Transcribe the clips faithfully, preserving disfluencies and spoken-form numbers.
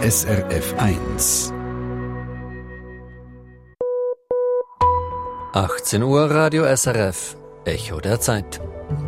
S R F eins. achtzehn Uhr, Radio S R F, Echo der Zeit.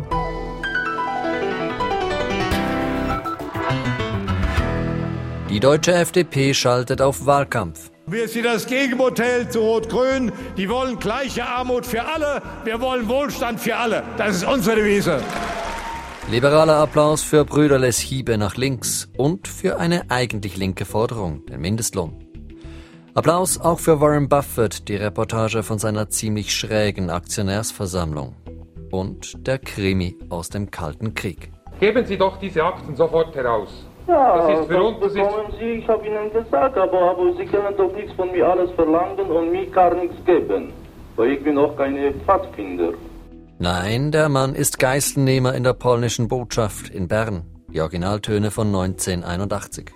Die deutsche F D P schaltet auf Wahlkampf. Wir sind das Gegenmodell zu Rot-Grün. Die wollen gleiche Armut für alle. Wir wollen Wohlstand für alle. Das ist unsere Devise. Liberaler Applaus für Brüderles Hiebe nach links und für eine eigentlich linke Forderung, den Mindestlohn. Applaus auch für Warren Buffett, die Reportage von seiner ziemlich schrägen Aktionärsversammlung. Und der Krimi aus dem Kalten Krieg. Geben Sie doch diese Akten sofort heraus. Ja, das ist für uns, das bekommen Sie, ich habe Ihnen gesagt, aber, aber Sie können doch nichts von mir alles verlangen und mir gar nichts geben. Weil ich bin auch keine Pfadfinder. Nein, der Mann ist Geiselnehmer in der polnischen Botschaft in Bern. Die Originaltöne von neunzehnhunderteinundachtzig.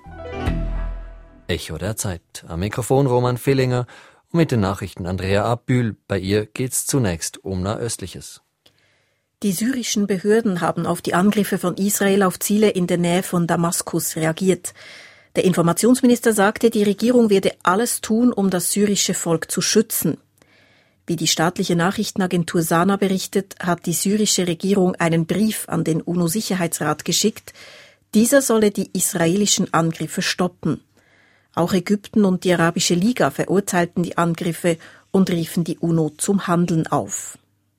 Echo der Zeit. Am Mikrofon Roman Villinger und mit den Nachrichten Andrea Abühl. Bei ihr geht's zunächst um Nahöstliches. Die syrischen Behörden haben auf die Angriffe von Israel auf Ziele in der Nähe von Damaskus reagiert. Der Informationsminister sagte, die Regierung werde alles tun, um das syrische Volk zu schützen. Wie die staatliche Nachrichtenagentur Sana berichtet, hat die syrische Regierung einen Brief an den UNO-Sicherheitsrat geschickt. Dieser solle die israelischen Angriffe stoppen. Auch Ägypten und die Arabische Liga verurteilten die Angriffe und riefen die UNO zum Handeln auf.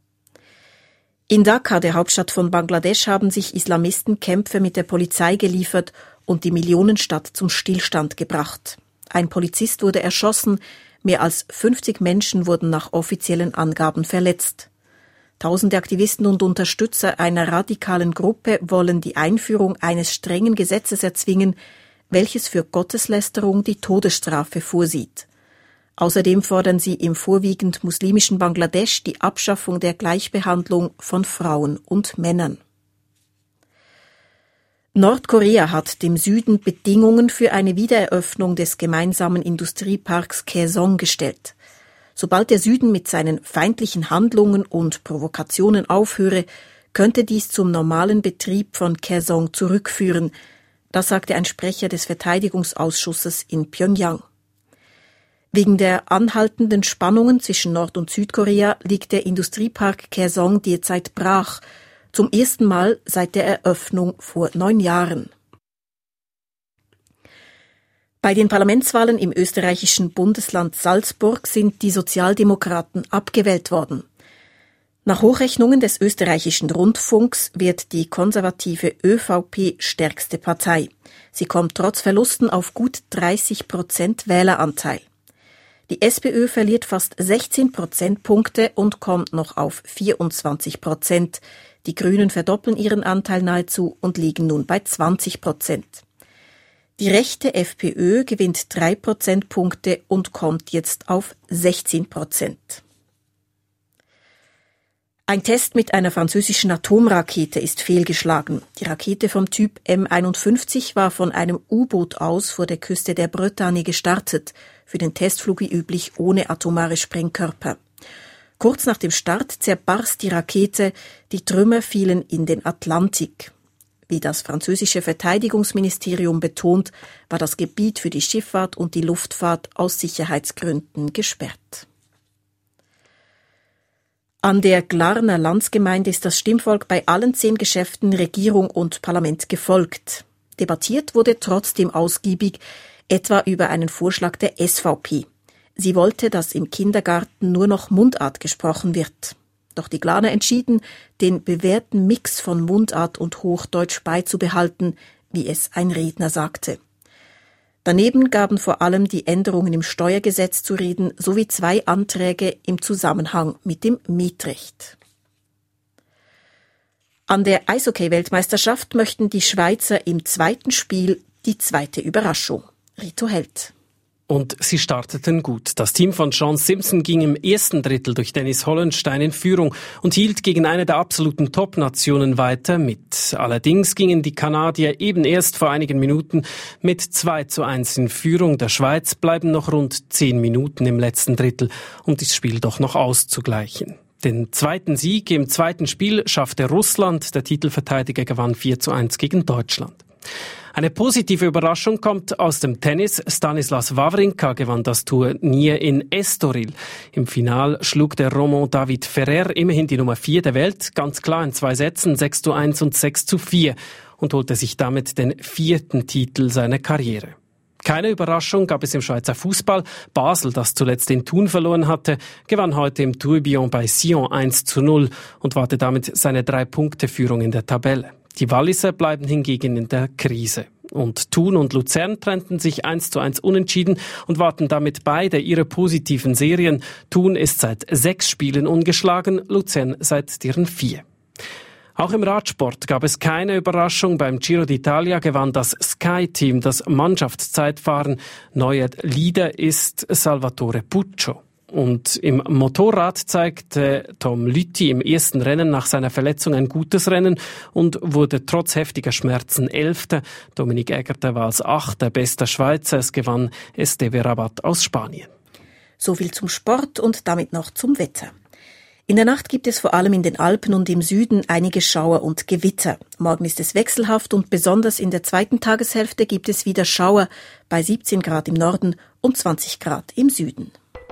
In Dhaka, der Hauptstadt von Bangladesch, haben sich Islamisten Kämpfe mit der Polizei geliefert und die Millionenstadt zum Stillstand gebracht. Ein Polizist wurde erschossen, mehr als fünfzig Menschen wurden nach offiziellen Angaben verletzt. Tausende Aktivisten und Unterstützer einer radikalen Gruppe wollen die Einführung eines strengen Gesetzes erzwingen, welches für Gotteslästerung die Todesstrafe vorsieht. Außerdem fordern sie im vorwiegend muslimischen Bangladesch die Abschaffung der Gleichbehandlung von Frauen und Männern. Nordkorea hat dem Süden Bedingungen für eine Wiedereröffnung des gemeinsamen Industrieparks Kaesong gestellt. Sobald der Süden mit seinen feindlichen Handlungen und Provokationen aufhöre, könnte dies zum normalen Betrieb von Kaesong zurückführen. Das sagte ein Sprecher des Verteidigungsausschusses in Pjöngjang. Wegen der anhaltenden Spannungen zwischen Nord- und Südkorea liegt der Industriepark Kaesong derzeit brach, zum ersten Mal seit der Eröffnung vor neun Jahren. Bei den Parlamentswahlen im österreichischen Bundesland Salzburg sind die Sozialdemokraten abgewählt worden. Nach Hochrechnungen des österreichischen Rundfunks wird die konservative ÖVP stärkste Partei. Sie kommt trotz Verlusten auf gut dreißig Prozent Wähleranteil. Die SPÖ verliert fast sechzehn Prozentpunkte und kommt noch auf vierundzwanzig Prozent. Die Grünen verdoppeln ihren Anteil nahezu und liegen nun bei zwanzig Prozent. Die rechte FPÖ gewinnt drei Prozentpunkte und kommt jetzt auf sechzehn Prozent. Ein Test mit einer französischen Atomrakete ist fehlgeschlagen. Die Rakete vom Typ M einundfünfzig war von einem U-Boot aus vor der Küste der Bretagne gestartet, für den Testflug wie üblich ohne atomare Sprengkörper. Kurz nach dem Start zerbarst die Rakete, die Trümmer fielen in den Atlantik. Wie das französische Verteidigungsministerium betont, war das Gebiet für die Schifffahrt und die Luftfahrt aus Sicherheitsgründen gesperrt. An der Glarner Landsgemeinde ist das Stimmvolk bei allen zehn Geschäften Regierung und Parlament gefolgt. Debattiert wurde trotzdem ausgiebig, etwa über einen Vorschlag der S V P. Sie wollte, dass im Kindergarten nur noch Mundart gesprochen wird. Doch die Glarner entschieden, den bewährten Mix von Mundart und Hochdeutsch beizubehalten, wie es ein Redner sagte. Daneben gaben vor allem die Änderungen im Steuergesetz zu reden, sowie zwei Anträge im Zusammenhang mit dem Mietrecht. An der Eishockey-Weltmeisterschaft möchten die Schweizer im zweiten Spiel die zweite Überraschung. Rito Held. Und sie starteten gut. Das Team von Sean Simpson ging im ersten Drittel durch Dennis Hollenstein in Führung und hielt gegen eine der absoluten Top-Nationen weiter mit. Allerdings gingen die Kanadier eben erst vor einigen Minuten mit zwei zu eins in Führung. Der Schweiz bleiben noch rund zehn Minuten im letzten Drittel, um das Spiel doch noch auszugleichen. Den zweiten Sieg im zweiten Spiel schaffte Russland. Der Titelverteidiger gewann vier zu eins gegen Deutschland. Eine positive Überraschung kommt aus dem Tennis. Stanislas Wawrinka gewann das Turnier in Estoril. Im Final schlug der Romand David Ferrer, immerhin die Nummer vier der Welt, ganz klar in zwei Sätzen, sechs zu eins und sechs zu vier, und holte sich damit den vierten Titel seiner Karriere. Keine Überraschung gab es im Schweizer Fußball. Basel, das zuletzt in Thun verloren hatte, gewann heute im Tourbillon bei Sion eins zu null und warte damit seine Drei-Punkte-Führung in der Tabelle. Die Walliser bleiben hingegen in der Krise. Und Thun und Luzern trennten sich eins zu eins unentschieden und warten damit beide ihre positiven Serien. Thun ist seit sechs Spielen ungeschlagen, Luzern seit deren vier. Auch im Radsport gab es keine Überraschung. Beim Giro d'Italia gewann das Sky-Team das Mannschaftszeitfahren. Neuer Leader ist Salvatore Puccio. Und im Motorrad zeigte Tom Lüthi im ersten Rennen nach seiner Verletzung ein gutes Rennen und wurde trotz heftiger Schmerzen Elfter. Dominik Egerter war als Achter bester Schweizer. Es gewann Esteve Rabat aus Spanien. So viel zum Sport und damit noch zum Wetter. In der Nacht gibt es vor allem in den Alpen und im Süden einige Schauer und Gewitter. Morgen ist es wechselhaft und besonders in der zweiten Tageshälfte gibt es wieder Schauer bei siebzehn Grad im Norden und zwanzig Grad im Süden.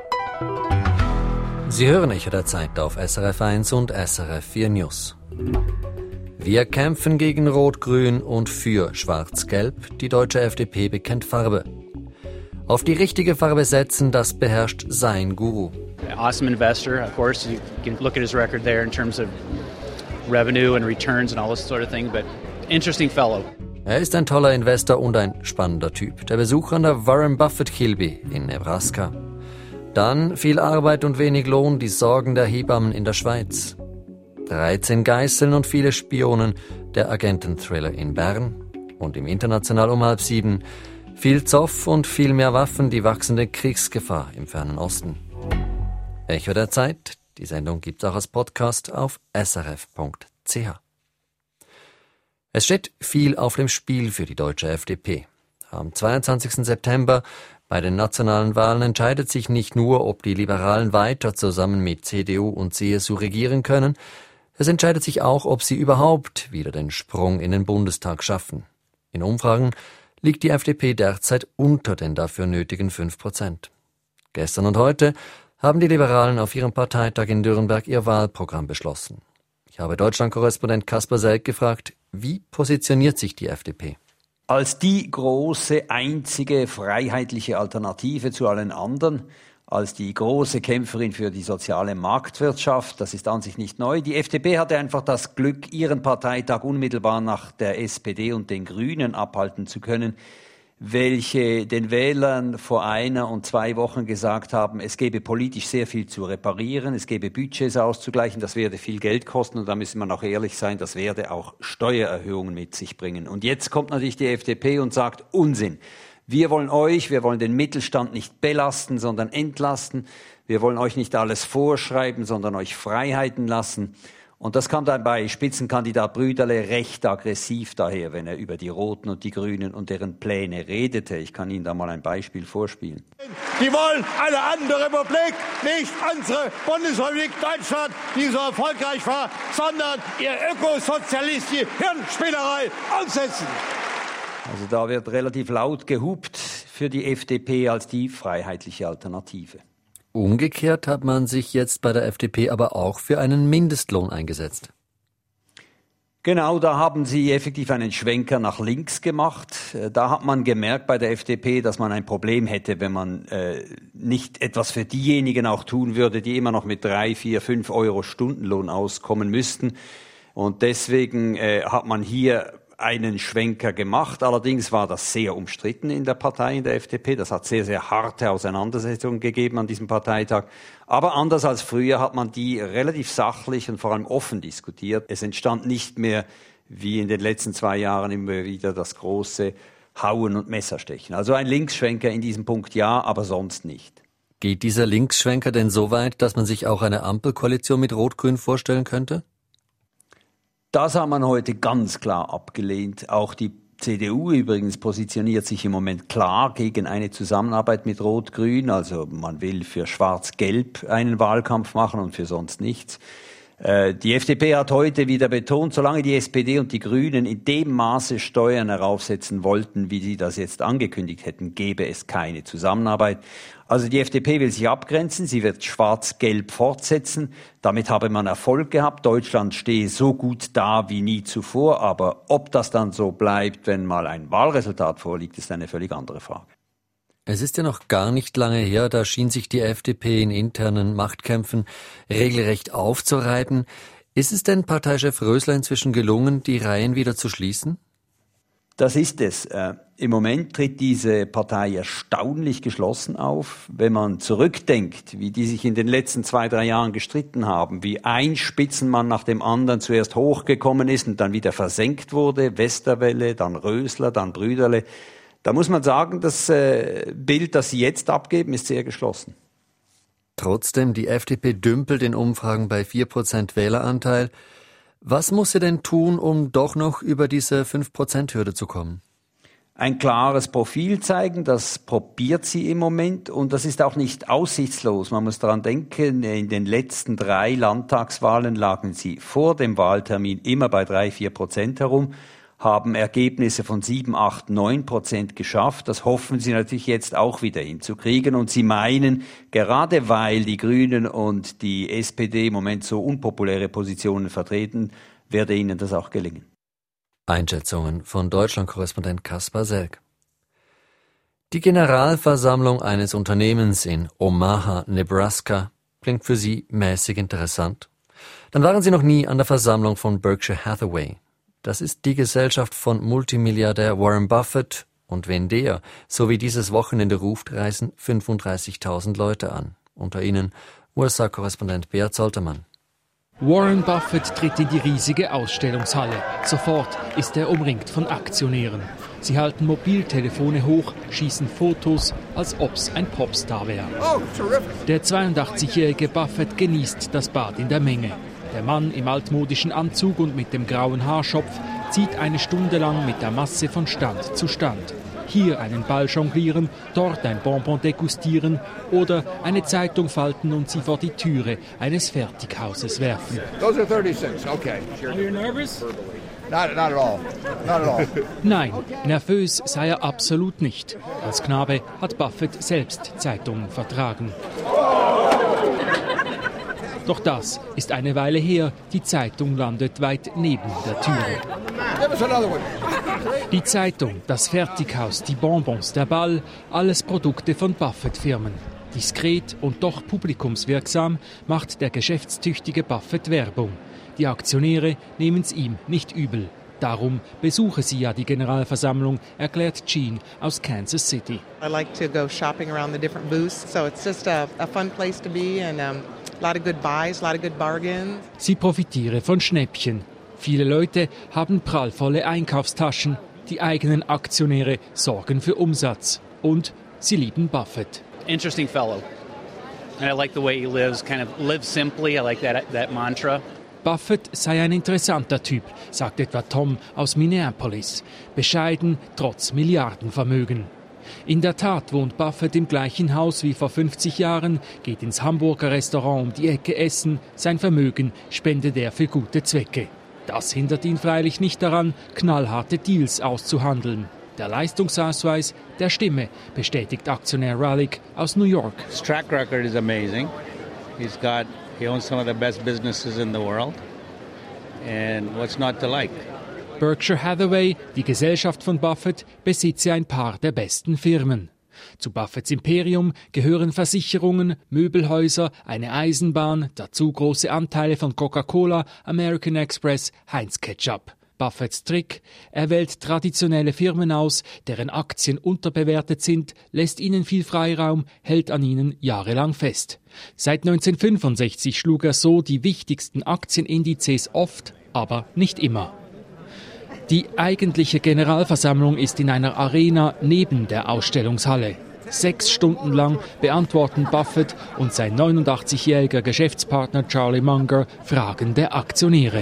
Sie hören Echo der Zeit auf S R F eins und S R F vier News. Wir kämpfen gegen Rot-Grün und für Schwarz-Gelb. Die deutsche F D P bekennt Farbe. Auf die richtige Farbe setzen, das beherrscht sein Guru. Awesome investor, of course. You can look at his record there in terms of revenue and returns and all this sort of thing, but interesting fellow. Er ist ein toller Investor und ein spannender Typ. Der Besuch an der Warren Buffett Kilby in Nebraska. Dann viel Arbeit und wenig Lohn, die Sorgen der Hebammen in der Schweiz. dreizehn Geiseln und viele Spionen, der Agententhriller in Bern. Und im International um halb sieben viel Zoff und viel mehr Waffen, die wachsende Kriegsgefahr im Fernen Osten. Echo der Zeit, die Sendung gibt's auch als Podcast auf s r f punkt c h. Es steht viel auf dem Spiel für die deutsche F D P. Am zweiundzwanzigsten September bei den nationalen Wahlen entscheidet sich nicht nur, ob die Liberalen weiter zusammen mit C D U und C S U regieren können, es entscheidet sich auch, ob sie überhaupt wieder den Sprung in den Bundestag schaffen. In Umfragen liegt die F D P derzeit unter den dafür nötigen fünf Prozent. Gestern und heute haben die Liberalen auf ihrem Parteitag in Nürnberg ihr Wahlprogramm beschlossen. Ich habe Deutschland-Korrespondent Kasper Selk gefragt, wie positioniert sich die F D P? Als die große, einzige, freiheitliche Alternative zu allen anderen, als die große Kämpferin für die soziale Marktwirtschaft, das ist an sich nicht neu. Die F D P hatte einfach das Glück, ihren Parteitag unmittelbar nach der S P D und den Grünen abhalten zu können, welche den Wählern vor einer und zwei Wochen gesagt haben, es gebe politisch sehr viel zu reparieren, es gebe Budgets auszugleichen, das werde viel Geld kosten und da müssen wir auch ehrlich sein, das werde auch Steuererhöhungen mit sich bringen. Und jetzt kommt natürlich die F D P und sagt, Unsinn. Wir wollen euch, wir wollen den Mittelstand nicht belasten, sondern entlasten. Wir wollen euch nicht alles vorschreiben, sondern euch Freiheiten lassen. Und das kam dann bei Spitzenkandidat Brüderle recht aggressiv daher, wenn er über die Roten und die Grünen und deren Pläne redete. Ich kann Ihnen da mal ein Beispiel vorspielen. Die wollen eine andere Republik, nicht unsere Bundesrepublik Deutschland, die so erfolgreich war, sondern ihr ökosozialistische Hirnspinnerei aussetzen. Also da wird relativ laut gehupt für die F D P als die freiheitliche Alternative. Umgekehrt hat man sich jetzt bei der F D P aber auch für einen Mindestlohn eingesetzt. Genau, da haben sie effektiv einen Schwenker nach links gemacht. Da hat man gemerkt bei der F D P, dass man ein Problem hätte, wenn man äh, nicht etwas für diejenigen auch tun würde, die immer noch mit drei, vier, fünf Euro Stundenlohn auskommen müssten. Und deswegen äh, hat man hier einen Schwenker gemacht. Allerdings war das sehr umstritten in der Partei, in der F D P. Das hat sehr, sehr harte Auseinandersetzungen gegeben an diesem Parteitag. Aber anders als früher hat man die relativ sachlich und vor allem offen diskutiert. Es entstand nicht mehr, wie in den letzten zwei Jahren immer wieder, das große Hauen und Messerstechen. Also ein Linksschwenker in diesem Punkt ja, aber sonst nicht. Geht dieser Linksschwenker denn so weit, dass man sich auch eine Ampelkoalition mit Rot-Grün vorstellen könnte? Das hat man heute ganz klar abgelehnt. Auch die C D U übrigens positioniert sich im Moment klar gegen eine Zusammenarbeit mit Rot-Grün. Also man will für Schwarz-Gelb einen Wahlkampf machen und für sonst nichts. Die F D P hat heute wieder betont, solange die S P D und die Grünen in dem Maße Steuern heraufsetzen wollten, wie sie das jetzt angekündigt hätten, gäbe es keine Zusammenarbeit. Also die F D P will sich abgrenzen, sie wird schwarz-gelb fortsetzen. Damit habe man Erfolg gehabt. Deutschland stehe so gut da wie nie zuvor. Aber ob das dann so bleibt, wenn mal ein Wahlresultat vorliegt, ist eine völlig andere Frage. Es ist ja noch gar nicht lange her, da schien sich die F D P in internen Machtkämpfen regelrecht aufzureiben. Ist es denn Parteichef Rösler inzwischen gelungen, die Reihen wieder zu schließen? Das ist es. Äh, Im Moment tritt diese Partei erstaunlich geschlossen auf. Wenn man zurückdenkt, wie die sich in den letzten zwei, drei Jahren gestritten haben, wie ein Spitzenmann nach dem anderen zuerst hochgekommen ist und dann wieder versenkt wurde, Westerwelle, dann Rösler, dann Brüderle. Da muss man sagen, das äh, Bild, das sie jetzt abgeben, ist sehr geschlossen. Trotzdem, die F D P dümpelt in Umfragen bei vier Prozent Wähleranteil. Was muss sie denn tun, um doch noch über diese fünf Prozent Hürde zu kommen? Ein klares Profil zeigen, das probiert sie im Moment und das ist auch nicht aussichtslos. Man muss daran denken, in den letzten drei Landtagswahlen lagen sie vor dem Wahltermin immer bei drei, vier Prozent herum, haben Ergebnisse von sieben, acht, neun Prozent geschafft. Das hoffen sie natürlich jetzt auch wieder hinzukriegen. Und sie meinen, gerade weil die Grünen und die S P D im Moment so unpopuläre Positionen vertreten, werde ihnen das auch gelingen. Einschätzungen von Deutschland-Korrespondent Kaspar Selk. Die Generalversammlung eines Unternehmens in Omaha, Nebraska, klingt für Sie mäßig interessant. Dann waren Sie noch nie an der Versammlung von Berkshire Hathaway. Das ist die Gesellschaft von Multimilliardär Warren Buffett, und wenn der, so wie dieses Wochenende ruft, reisen fünfunddreißigtausend Leute an. Unter ihnen U S A-Korrespondent Beat Zoltermann. Warren Buffett tritt in die riesige Ausstellungshalle. Sofort ist er umringt von Aktionären. Sie halten Mobiltelefone hoch, schießen Fotos, als ob's ein Popstar wäre. Oh, der zweiundachtzigjährige Buffett genießt das Bad in der Menge. Der Mann im altmodischen Anzug und mit dem grauen Haarschopf zieht eine Stunde lang mit der Masse von Stand zu Stand. Hier einen Ball jonglieren, dort ein Bonbon degustieren oder eine Zeitung falten und sie vor die Türe eines Fertighauses werfen. Those are thirty-six, okay. Are you nervous? Not, not at all. Not at all. Nein, nervös sei er absolut nicht. Als Knabe hat Buffett selbst Zeitungen vertragen. Doch das ist eine Weile her. Die Zeitung landet weit neben der Türe. Die Zeitung, das Fertighaus, die Bonbons, der Ball, alles Produkte von Buffett-Firmen. Diskret und doch publikumswirksam macht der geschäftstüchtige Buffett Werbung. Die Aktionäre nehmen es ihm nicht übel. Darum besuche sie ja die Generalversammlung, erklärt Jean aus Kansas City. I like to go shopping around the different booths, so it's just a, a fun place to be and um, a lot of good buys, a lot of good bargains. Sie profitiere von Schnäppchen. Viele Leute haben prallvolle Einkaufstaschen. Die eigenen Aktionäre sorgen für Umsatz. Und sie lieben Buffett. Interesting fellow. And I like the way he lives, kind of live simply. I like that, that mantra. Buffett sei ein interessanter Typ, sagt etwa Tom aus Minneapolis. Bescheiden, trotz Milliardenvermögen. In der Tat wohnt Buffett im gleichen Haus wie vor fünfzig Jahren, geht ins Hamburger Restaurant um die Ecke essen, sein Vermögen spendet er für gute Zwecke. Das hindert ihn freilich nicht daran, knallharte Deals auszuhandeln. Der Leistungsausweis der Stimme, bestätigt Aktionär Rallick aus New York. His track record is amazing. He's got He owns some of the best businesses in the world. And what's not to like? Berkshire Hathaway, die Gesellschaft von Buffett, besitze ein paar der besten Firmen. Zu Buffetts Imperium gehören Versicherungen, Möbelhäuser, eine Eisenbahn, dazu große Anteile von Coca-Cola, American Express, Heinz Ketchup. Buffetts Trick: Er wählt traditionelle Firmen aus, deren Aktien unterbewertet sind, lässt ihnen viel Freiraum, hält an ihnen jahrelang fest. Seit neunzehnhundertfünfundsechzig schlug er so die wichtigsten Aktienindizes oft, aber nicht immer. Die eigentliche Generalversammlung ist in einer Arena neben der Ausstellungshalle. Sechs Stunden lang beantworten Buffett und sein neunundachtzigjähriger Geschäftspartner Charlie Munger Fragen der Aktionäre.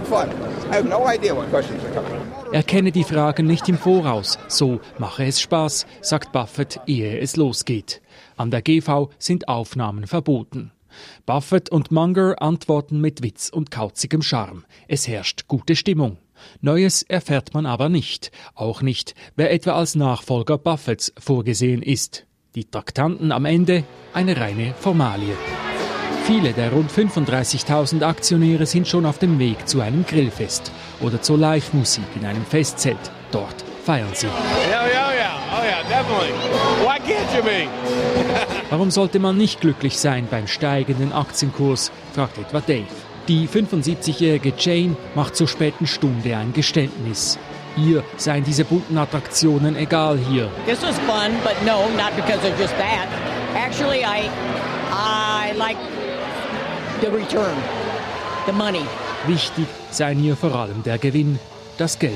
Er kenne die Fragen nicht im Voraus, so mache es Spaß, sagt Buffett, ehe es losgeht. An der G V sind Aufnahmen verboten. Buffett und Munger antworten mit Witz und kauzigem Charme. Es herrscht gute Stimmung. Neues erfährt man aber nicht. Auch nicht, wer etwa als Nachfolger Buffetts vorgesehen ist. Die Traktanten am Ende eine reine Formalie. Viele der rund fünfunddreißigtausend Aktionäre sind schon auf dem Weg zu einem Grillfest oder zur Live-Musik in einem Festzelt. Dort feiern sie. Yeah, yeah, yeah. Oh yeah, definitely. Why can't you be? Warum sollte man nicht glücklich sein beim steigenden Aktienkurs, fragt etwa Dave. Die fünfundsiebzigjährige Jane macht zur späten Stunde ein Geständnis. Ihr seien diese bunten Attraktionen egal hier. This was fun, but no, not because of just that. Actually, I, I like the return, the money. Wichtig sei ihr vor allem der Gewinn, das Geld.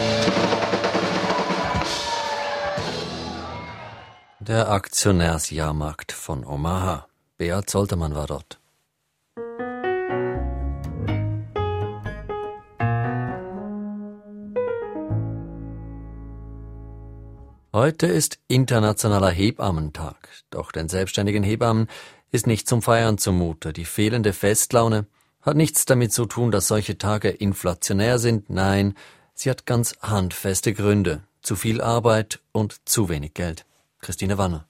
Der Aktionärsjahrmarkt von Omaha. Beat Zoltermann war dort. Heute ist Internationaler Hebammentag. Doch den selbstständigen Hebammen ist nicht zum Feiern zumute. Die fehlende Festlaune hat nichts damit zu tun, dass solche Tage inflationär sind. Nein, sie hat ganz handfeste Gründe. Zu viel Arbeit und zu wenig Geld. Christine Wanner.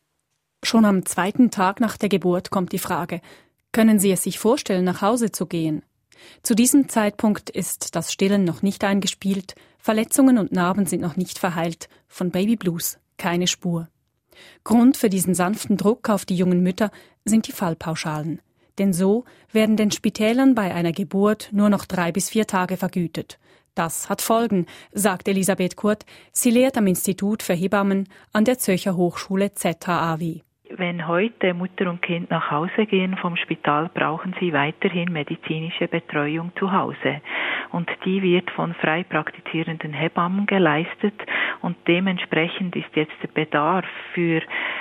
Schon am zweiten Tag nach der Geburt kommt die Frage, können Sie es sich vorstellen, nach Hause zu gehen? Zu diesem Zeitpunkt ist das Stillen noch nicht eingespielt, Verletzungen und Narben sind noch nicht verheilt, von Babyblues keine Spur. Grund für diesen sanften Druck auf die jungen Mütter sind die Fallpauschalen. Denn so werden den Spitälern bei einer Geburt nur noch drei bis vier Tage vergütet. Das hat Folgen, sagt Elisabeth Kurt. Sie lehrt am Institut für Hebammen an der Zürcher Hochschule Z H A W. Wenn heute Mutter und Kind nach Hause gehen vom Spital, brauchen sie weiterhin medizinische Betreuung zu Hause. Und die wird von frei praktizierenden Hebammen geleistet. Und dementsprechend ist jetzt der Bedarf für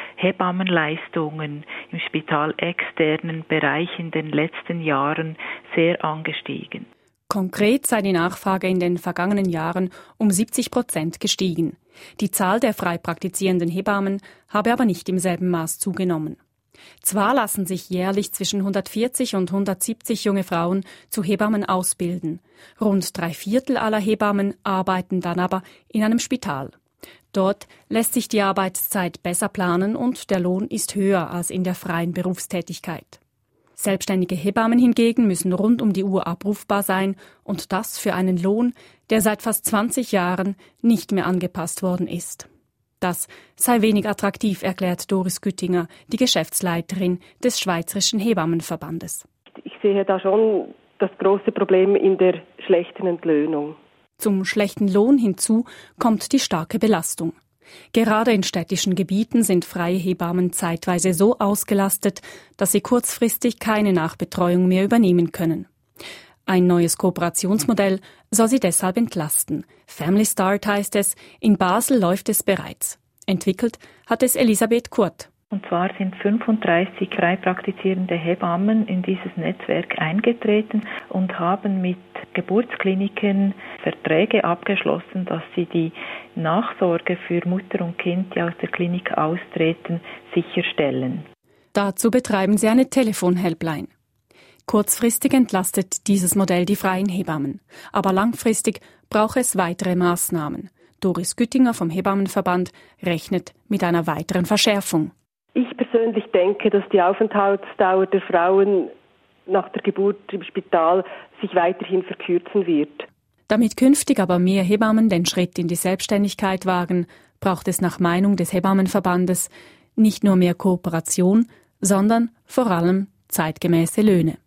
Hebammenleistungen im spitalexternen Bereich in den letzten Jahren sehr angestiegen. Konkret sei die Nachfrage in den vergangenen Jahren um siebzig Prozent gestiegen. Die Zahl der frei praktizierenden Hebammen habe aber nicht im selben Maß zugenommen. Zwar lassen sich jährlich zwischen hundertvierzig und hundertsiebzig junge Frauen zu Hebammen ausbilden. Rund drei Viertel aller Hebammen arbeiten dann aber in einem Spital. Dort lässt sich die Arbeitszeit besser planen und der Lohn ist höher als in der freien Berufstätigkeit. Selbstständige Hebammen hingegen müssen rund um die Uhr abrufbar sein und das für einen Lohn, der seit fast zwanzig Jahren nicht mehr angepasst worden ist. Das sei wenig attraktiv, erklärt Doris Güttinger, die Geschäftsleiterin des Schweizerischen Hebammenverbandes. Ich sehe da schon das große Problem in der schlechten Entlöhnung. Zum schlechten Lohn hinzu kommt die starke Belastung. Gerade in städtischen Gebieten sind freie Hebammen zeitweise so ausgelastet, dass sie kurzfristig keine Nachbetreuung mehr übernehmen können. Ein neues Kooperationsmodell soll sie deshalb entlasten. Family Start heißt es, in Basel läuft es bereits. Entwickelt hat es Elisabeth Kurt. Und zwar sind fünfunddreißig frei praktizierende Hebammen in dieses Netzwerk eingetreten und haben mit Geburtskliniken Verträge abgeschlossen, dass sie die Nachsorge für Mutter und Kind, die aus der Klinik austreten, sicherstellen. Dazu betreiben sie eine Telefon-Helpline. Kurzfristig entlastet dieses Modell die freien Hebammen. Aber langfristig braucht es weitere Maßnahmen. Doris Güttinger vom Hebammenverband rechnet mit einer weiteren Verschärfung. Ich persönlich denke, dass die Aufenthaltsdauer der Frauen nach der Geburt im Spital sich weiterhin verkürzen wird. Damit künftig aber mehr Hebammen den Schritt in die Selbstständigkeit wagen, braucht es nach Meinung des Hebammenverbandes nicht nur mehr Kooperation, sondern vor allem zeitgemäße Löhne.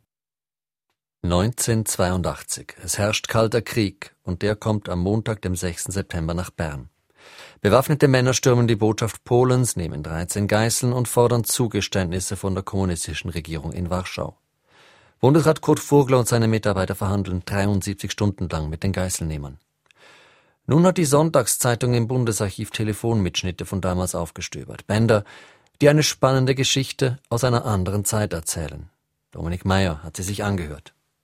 neunzehnhundertzweiundachtzig. Es herrscht kalter Krieg und der kommt am Montag, dem sechsten September, nach Bern. Bewaffnete Männer stürmen die Botschaft Polens, nehmen dreizehn Geiseln und fordern Zugeständnisse von der kommunistischen Regierung in Warschau. Bundesrat Kurt Vogler und seine Mitarbeiter verhandeln dreiundsiebzig Stunden lang mit den Geiselnehmern. Nun hat die Sonntagszeitung im Bundesarchiv Telefonmitschnitte von damals aufgestöbert. Bänder, die eine spannende Geschichte aus einer anderen Zeit erzählen. Dominik Meyer hat sie sich angehört.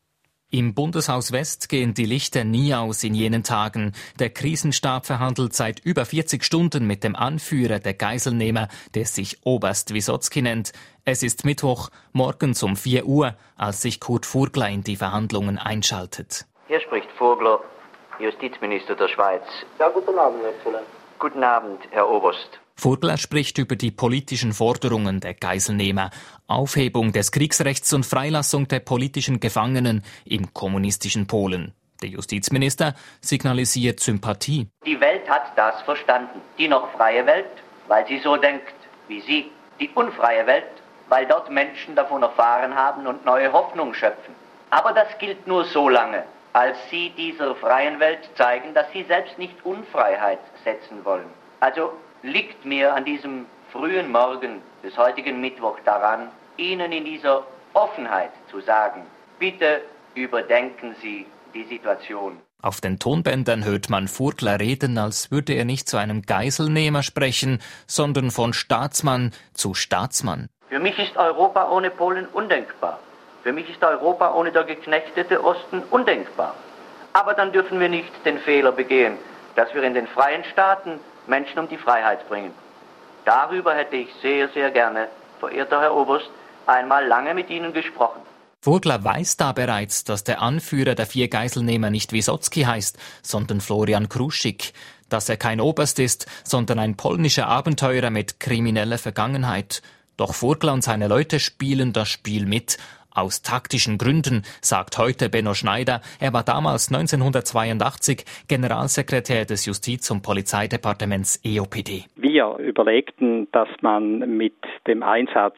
Im Bundeshaus West gehen die Lichter nie aus in jenen Tagen. Der Krisenstab verhandelt seit über vierzig Stunden mit dem Anführer der Geiselnehmer, der sich Oberst Wysotsky nennt. Es ist Mittwoch, morgens um vier Uhr, als sich Kurt Furgler in die Verhandlungen einschaltet. Hier spricht Furgler, Justizminister der Schweiz. Ja, guten Abend, Exzellenz. Guten Abend, Herr Oberst. Furgler spricht über die politischen Forderungen der Geiselnehmer, Aufhebung des Kriegsrechts und Freilassung der politischen Gefangenen im kommunistischen Polen. Der Justizminister signalisiert Sympathie. Die Welt hat das verstanden. Die noch freie Welt, weil sie so denkt wie Sie. Die unfreie Welt, weil dort Menschen davon erfahren haben und neue Hoffnung schöpfen. Aber das gilt nur so lange, als Sie dieser freien Welt zeigen, dass Sie selbst nicht Unfreiheit setzen wollen. Also liegt mir an diesem frühen Morgen des heutigen Mittwoch daran, Ihnen in dieser Offenheit zu sagen, bitte überdenken Sie die Situation. Auf den Tonbändern hört man Furgler reden, als würde er nicht zu einem Geiselnehmer sprechen, sondern von Staatsmann zu Staatsmann. Für mich ist Europa ohne Polen undenkbar. Für mich ist Europa ohne der geknechtete Osten undenkbar. Aber dann dürfen wir nicht den Fehler begehen, dass wir in den freien Staaten Menschen um die Freiheit bringen. Darüber hätte ich sehr, sehr gerne, verehrter Herr Oberst, einmal lange mit Ihnen gesprochen. Furgler weiß da bereits, dass der Anführer der vier Geiselnehmer nicht Wysotsky heißt, sondern Florian Kruschik, dass er kein Oberst ist, sondern ein polnischer Abenteurer mit krimineller Vergangenheit. Doch Furgler und seine Leute spielen das Spiel mit. Aus taktischen Gründen, sagt heute Benno Schneider. Er war damals neunzehnhundertzweiundachtzig Generalsekretär des Justiz- und Polizeidepartements E O P D. Wir überlegten, dass man mit dem Einsatz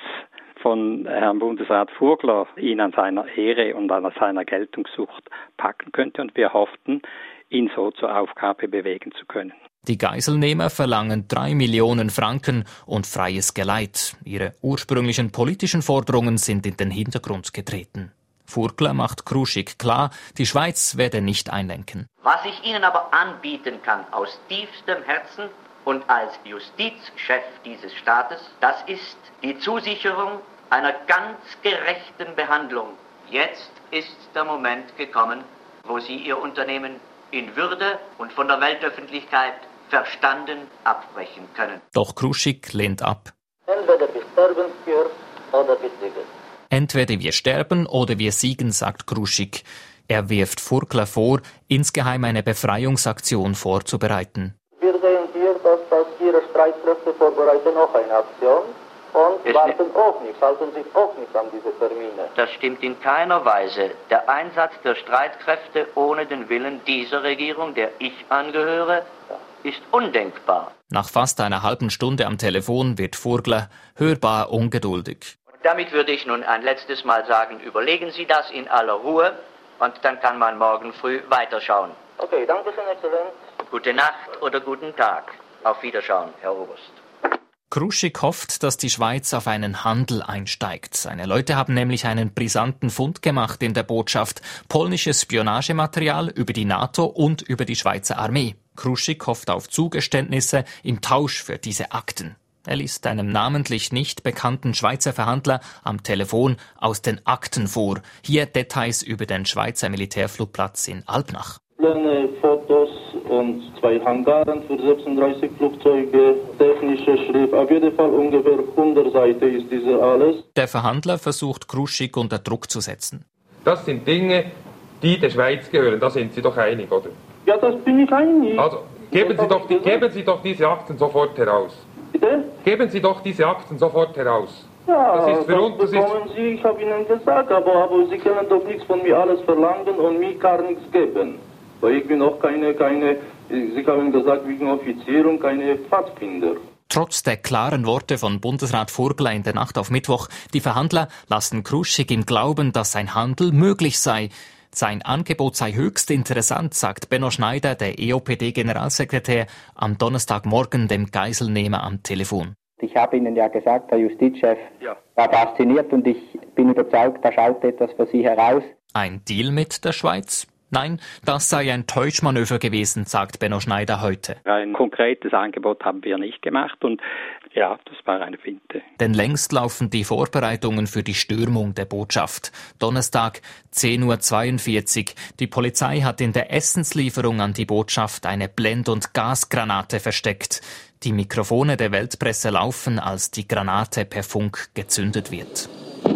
von Herrn Bundesrat Furgler ihn an seiner Ehre und an seiner Geltungssucht packen könnte. Und wir hofften, ihn so zur Aufgabe bewegen zu können. Die Geiselnehmer verlangen drei Millionen Franken und freies Geleit. Ihre ursprünglichen politischen Forderungen sind in den Hintergrund getreten. Furgler macht Kruschik klar, die Schweiz werde nicht einlenken. Was ich Ihnen aber anbieten kann, aus tiefstem Herzen und als Justizchef dieses Staates, das ist die Zusicherung einer ganz gerechten Behandlung. Jetzt ist der Moment gekommen, wo Sie Ihr Unternehmen in Würde und von der Weltöffentlichkeit verstanden abbrechen können. Doch Kruschik lehnt ab. Entweder wir sterben für oder wir siegen. Entweder wir sterben oder wir siegen, sagt Kruschik. Er wirft Furgler vor, insgeheim eine Befreiungsaktion vorzubereiten. Wir sehen hier, dass, dass Ihre Streitkräfte vorbereiten noch eine Aktion und es warten auch nicht, halten sich auch nicht an diese Termine. Das stimmt in keiner Weise. Der Einsatz der Streitkräfte ohne den Willen dieser Regierung, der ich angehöre, ist undenkbar. Nach fast einer halben Stunde am Telefon wird Furgler hörbar ungeduldig. Damit würde ich nun ein letztes Mal sagen, überlegen Sie das in aller Ruhe und dann kann man morgen früh weiterschauen. Okay, danke schön, Exzellenz. Gute Nacht oder guten Tag. Auf Wiederschauen, Herr Oberst. Kruschik hofft, dass die Schweiz auf einen Handel einsteigt. Seine Leute haben nämlich einen brisanten Fund gemacht in der Botschaft. Polnisches Spionagematerial über die NATO und über die Schweizer Armee. Kruschik hofft auf Zugeständnisse im Tausch für diese Akten. Er liest einem namentlich nicht bekannten Schweizer Verhandler am Telefon aus den Akten vor. Hier Details über den Schweizer Militärflugplatz in Alpnach. Pläne, Fotos und zwei Hangaren für sechsunddreißig Flugzeuge, technische Schrift. Auf jeden Fall ungefähr hundert Seiten ist diese alles. Der Verhandler versucht Kruschik unter Druck zu setzen. Das sind Dinge, die der Schweiz gehören. Da sind Sie doch einig, oder? Ja, das bin ich einig. Also, geben Sie, doch, die, geben Sie doch diese Akten sofort heraus. Bitte? Geben Sie doch diese Akten sofort heraus. Ja, das ist für das uns, das bekommen ist Sie, ich habe Ihnen gesagt, aber, aber Sie können doch nichts von mir alles verlangen und mir gar nichts geben. Weil ich bin auch keine, keine, Sie haben gesagt, ich bin Offizier und keine Pfadfinder. Trotz der klaren Worte von Bundesrat Furgler in der Nacht auf Mittwoch, die Verhandler lassen Kruschik im Glauben, dass ein Handel möglich sei. Sein Angebot sei höchst interessant, sagt Benno Schneider, der E O P D-Generalsekretär, am Donnerstagmorgen dem Geiselnehmer am Telefon. Ich habe Ihnen ja gesagt, der Justizchef ja. war fasziniert und ich bin überzeugt, da schaut etwas für Sie heraus. Ein Deal mit der Schweiz? Nein, das sei ein Täuschmanöver gewesen, sagt Benno Schneider heute. Ein konkretes Angebot haben wir nicht gemacht und ja, das war eine Finte. Denn längst laufen die Vorbereitungen für die Stürmung der Botschaft. Donnerstag, zehn Uhr zweiundvierzig. Die Polizei hat in der Essenslieferung an die Botschaft eine Blend- und Gasgranate versteckt. Die Mikrofone der Weltpresse laufen, als die Granate per Funk gezündet wird.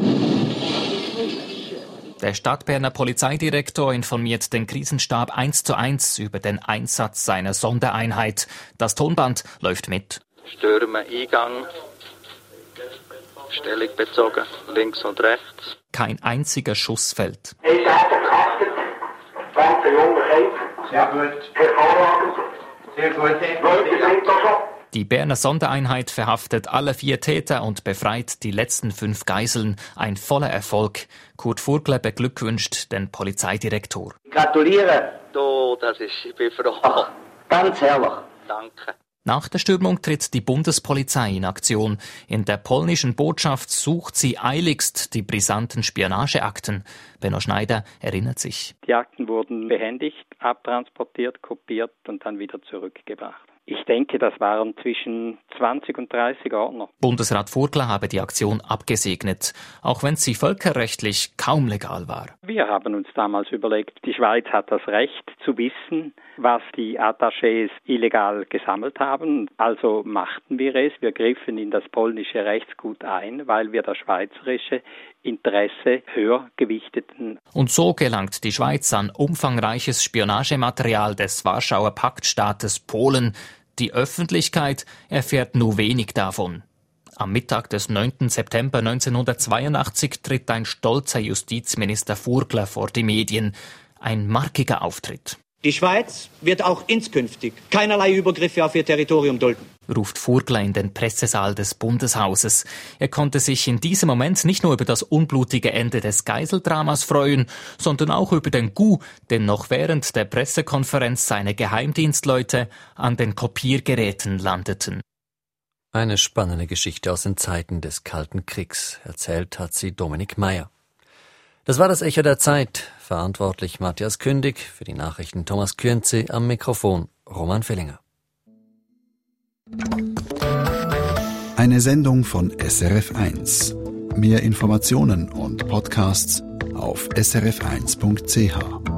Der Stadtberner Polizeidirektor informiert den Krisenstab eins zu eins über den Einsatz seiner Sondereinheit. Das Tonband läuft mit. Stürmen, Eingang, Stellung bezogen, links und rechts. Kein einziger Schuss fällt. Ich sage verhaftet, ganz junger Kind. Sehr gut. Hervorragend. Sehr gut. Leute sind da schon. Die Berner Sondereinheit verhaftet alle vier Täter und befreit die letzten fünf Geiseln. Ein voller Erfolg. Kurt Furgle beglückwünscht den Polizeidirektor. Gratuliere. Du, das ist, ich bin froh. Ach, ganz herrlich. Danke. Nach der Stürmung tritt die Bundespolizei in Aktion. In der polnischen Botschaft sucht sie eiligst die brisanten Spionageakten. Benno Schneider erinnert sich. Die Akten wurden behändigt, abtransportiert, kopiert und dann wieder zurückgebracht. Ich denke, das waren zwischen zwanzig und dreißig Ordner. Bundesrat Furgler habe die Aktion abgesegnet, auch wenn sie völkerrechtlich kaum legal war. Wir haben uns damals überlegt, die Schweiz hat das Recht zu wissen, was die Attachés illegal gesammelt haben. Also machten wir es. Wir griffen in das polnische Rechtsgut ein, weil wir das schweizerische Interesse höher gewichteten. Und so gelangt die Schweiz an umfangreiches Spionagematerial des Warschauer Paktstaates Polen. Die Öffentlichkeit erfährt nur wenig davon. Am Mittag des neunten September neunzehnhundertzweiundachtzig tritt ein stolzer Justizminister Furgler vor die Medien. Ein markiger Auftritt. Die Schweiz wird auch inskünftig keinerlei Übergriffe auf ihr Territorium dulden, ruft Furgler in den Pressesaal des Bundeshauses. Er konnte sich in diesem Moment nicht nur über das unblutige Ende des Geiseldramas freuen, sondern auch über den Coup, den noch während der Pressekonferenz seine Geheimdienstleute an den Kopiergeräten landeten. Eine spannende Geschichte aus den Zeiten des Kalten Kriegs. Erzählt hat sie Dominik Meyer. Das war das Echo der Zeit. Verantwortlich Matthias Kündig, für die Nachrichten Thomas Kürnzi, am Mikrofon Roman Villinger. Eine Sendung von S R F eins. Mehr Informationen und Podcasts auf s r f eins punkt c h.